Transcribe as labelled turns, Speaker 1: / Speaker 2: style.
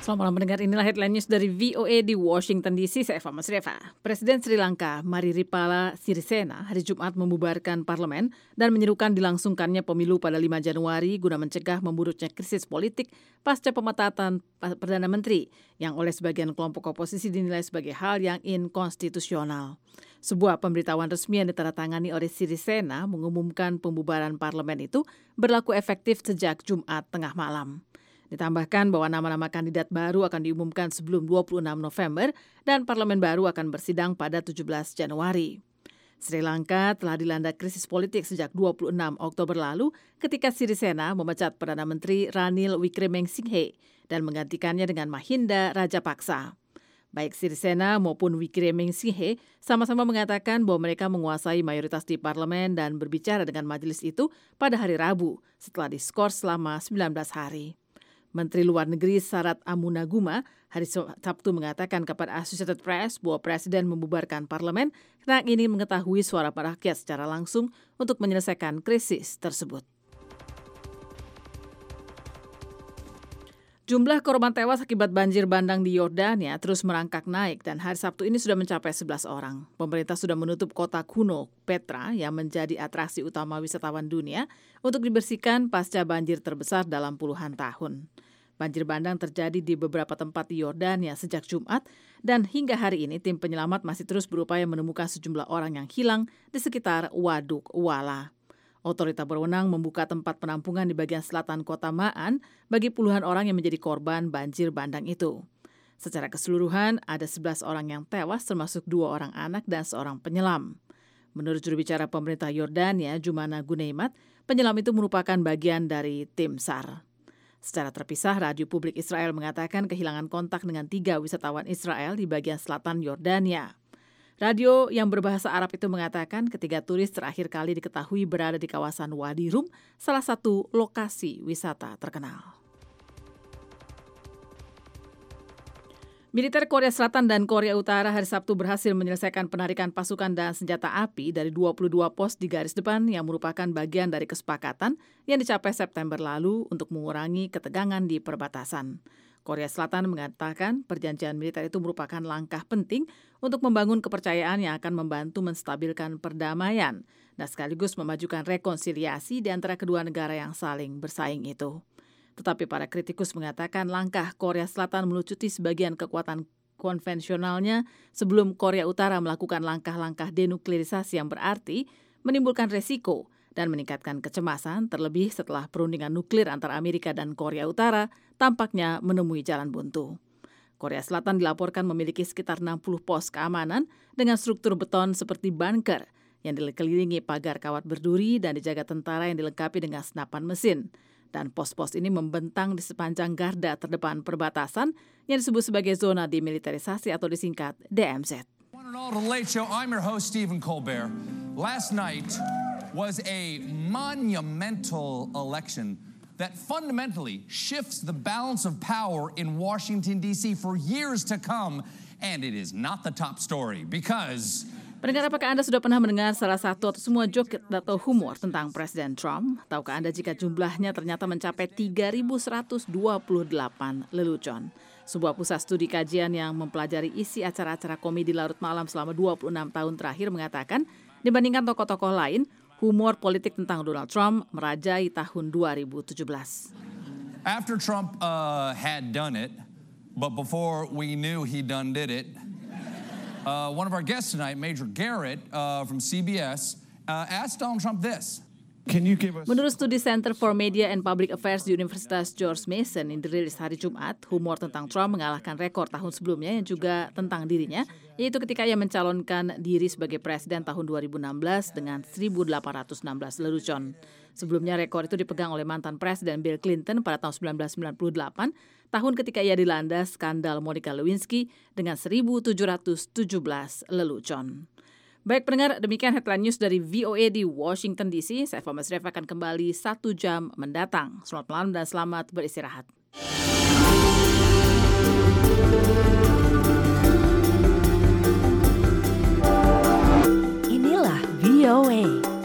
Speaker 1: Selamat malam pendengar, inilah headline news dari VOA di Washington DC. Saya Eva Masreva. Presiden Sri Lanka Mariripala Sirisena hari Jumat membubarkan parlemen dan menyerukan dilangsungkannya pemilu pada 5 Januari guna mencegah memburuknya krisis politik pasca pemetatan Perdana Menteri yang oleh sebagian kelompok oposisi dinilai sebagai hal yang inkonstitusional. Sebuah pemberitahuan resmi yang ditandatangani oleh Sirisena mengumumkan pembubaran parlemen itu berlaku efektif sejak Jumat tengah malam. Ditambahkan bahwa nama-nama kandidat baru akan diumumkan sebelum 26 November dan parlemen baru akan bersidang pada 17 Januari. Sri Lanka telah dilanda krisis politik sejak 26 Oktober lalu ketika Sirisena memecat Perdana Menteri Ranil Wickremesinghe dan menggantikannya dengan Mahinda Rajapaksa. Baik Sirisena maupun Wickremesinghe sama-sama mengatakan bahwa mereka menguasai mayoritas di parlemen dan berbicara dengan majelis itu pada hari Rabu setelah diskors selama 19 hari. Menteri Luar Negeri Sarat Amunaguma hari Sabtu mengatakan kepada Associated Press bahwa Presiden membubarkan parlemen karena ingin mengetahui suara para rakyat secara langsung untuk menyelesaikan krisis tersebut. Jumlah korban tewas akibat banjir bandang di Yordania terus merangkak naik dan hari Sabtu ini sudah mencapai 11 orang. Pemerintah sudah menutup kota kuno Petra yang menjadi atraksi utama wisatawan dunia untuk dibersihkan pasca banjir terbesar dalam puluhan tahun. Banjir bandang terjadi di beberapa tempat di Yordania sejak Jumat dan hingga hari ini tim penyelamat masih terus berupaya menemukan sejumlah orang yang hilang di sekitar Waduk Wala. Otoritas berwenang membuka tempat penampungan di bagian selatan kota Ma'an bagi puluhan orang yang menjadi korban banjir bandang itu. Secara keseluruhan, ada 11 orang yang tewas termasuk 2 orang anak dan seorang penyelam. Menurut juru bicara pemerintah Yordania, Jumana Guneimat, penyelam itu merupakan bagian dari tim SAR. Secara terpisah, Radio Publik Israel mengatakan kehilangan kontak dengan 3 wisatawan Israel di bagian selatan Yordania. Radio yang berbahasa Arab itu mengatakan ketiga turis terakhir kali diketahui berada di kawasan Wadi Rum, salah satu lokasi wisata terkenal. Militer Korea Selatan dan Korea Utara hari Sabtu berhasil menyelesaikan penarikan pasukan dan senjata api dari 22 pos di garis depan yang merupakan bagian dari kesepakatan yang dicapai September lalu untuk mengurangi ketegangan di perbatasan. Korea Selatan mengatakan perjanjian militer itu merupakan langkah penting untuk membangun kepercayaan yang akan membantu menstabilkan perdamaian dan sekaligus memajukan rekonsiliasi di antara kedua negara yang saling bersaing itu. Tetapi para kritikus mengatakan langkah Korea Selatan melucuti sebagian kekuatan konvensionalnya sebelum Korea Utara melakukan langkah-langkah denuklirisasi yang berarti menimbulkan resiko dan meningkatkan kecemasan terlebih setelah perundingan nuklir antara Amerika dan Korea Utara tampaknya menemui jalan buntu. Korea Selatan dilaporkan memiliki sekitar 60 pos keamanan dengan struktur beton seperti bunker yang dikelilingi pagar kawat berduri dan dijaga tentara yang dilengkapi dengan senapan mesin. Dan pos-pos ini membentang di sepanjang garda terdepan perbatasan yang disebut sebagai zona demilitarisasi atau disingkat DMZ.
Speaker 2: I'm your host, Stephen Colbert. Last night was a monumental election that fundamentally shifts the balance of power in Washington, D.C. for years to come. And it is not the top story because...
Speaker 1: Pendengar, apakah Anda sudah pernah mendengar salah satu atau semua joke atau humor tentang Presiden Trump? Tahukah Anda jika jumlahnya ternyata mencapai 3.128 lelucon? Sebuah pusat studi kajian yang mempelajari isi acara-acara komedi larut malam selama 26 tahun terakhir mengatakan, dibandingkan tokoh-tokoh lain, humor politik tentang Donald Trump merajai tahun 2017.
Speaker 2: After Trump had done it, but before we knew he done did it, one of our guests tonight, Major Garrett from CBS, asked Donald Trump this.
Speaker 1: Menurut studi Center for Media and Public Affairs di Universitas George Mason yang dirilis hari Jumat, humor tentang Trump mengalahkan rekor tahun sebelumnya yang juga tentang dirinya, yaitu ketika ia mencalonkan diri sebagai presiden tahun 2016 dengan 1.816 lelucon. Sebelumnya rekor itu dipegang oleh mantan presiden Bill Clinton pada tahun 1998, tahun ketika ia dilanda skandal Monica Lewinsky dengan 1.717 lelucon. Baik pendengar, demikian headline news dari VOA di Washington DC. Saya Eva Masreva akan kembali 1 jam mendatang. Selamat malam dan selamat beristirahat.
Speaker 3: Inilah VOA.